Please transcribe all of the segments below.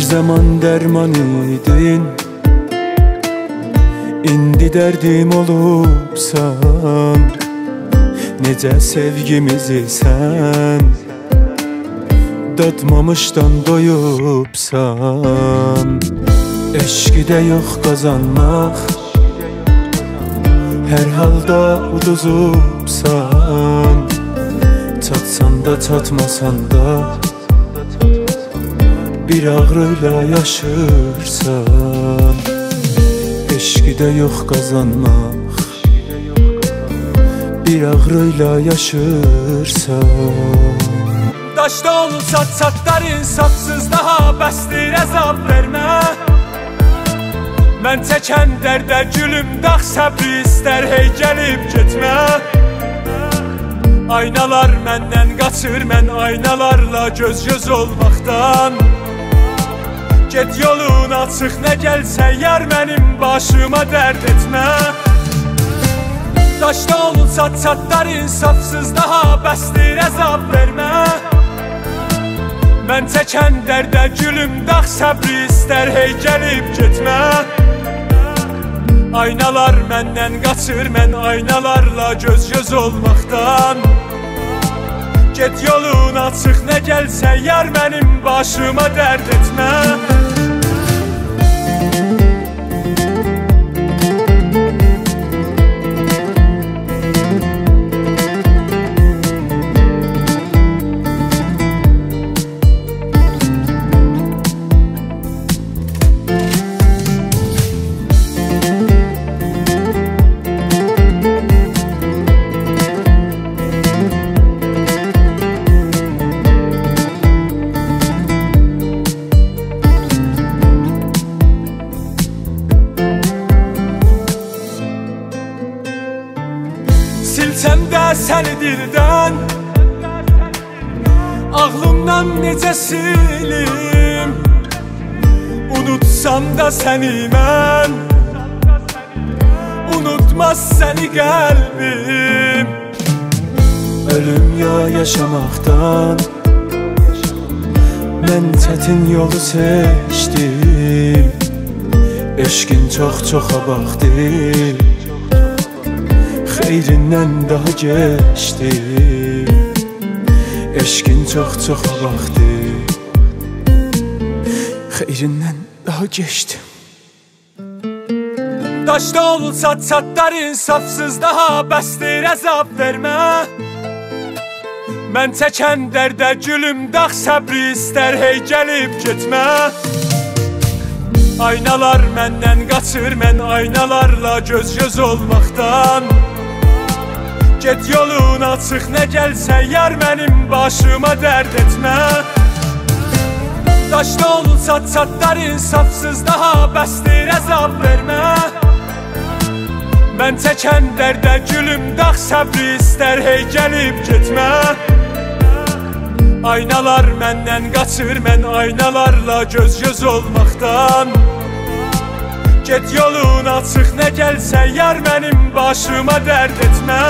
zaman derman idin, indi derdim olubsan. Necə sevgimizi sən dadmamışdan doyubsan. Eşqi də yox qazanmaq, hər halda uduzubsan. Çatsan da çatmasan da bir ağrıyla yaşırsan. Eşqi də yox qazanmaq, bir ağrıyla yaşırsan. Daşda olsa çatlar insafsız, daha bəsdir əzab vermə. Mən çəkən dərdə gülüm dağ səbri istər, hey gəlib getmə. Aynalar məndən qaçır, mən aynalarla göz-göz olmaqdan. Get yolun açıq, nə gəlsə yar mənim başıma dərd etmə. Daşda olsa çatlar insafsız, daha bəsdir əzab vermə. Mən çəkən dərdə gülüm dağ səbri istər, hey gəlib getmə. Aynalar məndən qaçır, mən aynalarla göz-göz olmaqdan. Get yolun açıq, nə gəlsə yar mənim başıma dərd etmə. Silsəm də səni dildən, ağlımdan necə silim. Unutsam da səni mən, unutmaz səni qəlbim. Ölüm ya yaşamaqdan mən çətin yolu seçdim. Eşqin çox-çoxa baxdı, xeyrindən daha geçti. Eşqin çox-çoxa baxdı, xeyrindən daha geçti. Daşda olsa çatlar insafsız, daha bəsdir əzab vermə. Mən çəkən dərdə gülüm dağ səbri istər, hey gəlib getmə. Aynalar məndən qaçır, mən aynalarla göz-göz olmaqdan. Get yolun açıq, nə gəlsə yar mənim başıma dərd etmə. Daşda olsa çatlar insafsız, daha bəsdir əzab vermə. Mən çəkən dərdə gülüm dağ səbri istər, hey gəlib getmə. Aynalar məndən qaçır, mən aynalarla göz-göz olmaqdan. Get yolun açıq, nə gəlsə yar mənim başıma dərd etmə.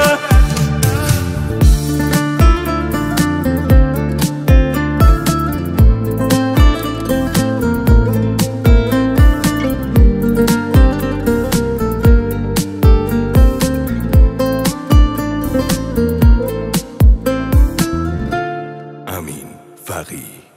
Amin Faghi.